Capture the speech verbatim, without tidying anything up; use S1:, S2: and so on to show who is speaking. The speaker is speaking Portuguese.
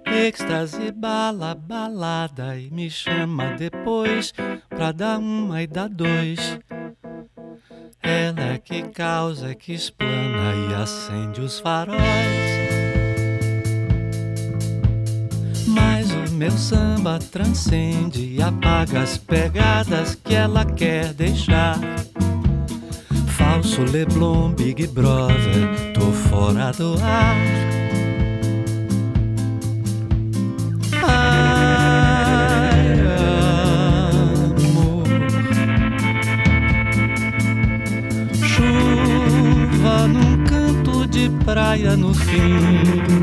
S1: êxtase, bala, balada, e me chama depois pra dar uma e dar dois. Ela é que causa, é que explana e acende os faróis. Mas o meu samba transcende e apaga as pegadas que ela quer deixar. Falso Leblon, Big Brother, tô fora do ar. Ai, amor, chuva num canto de praia no fim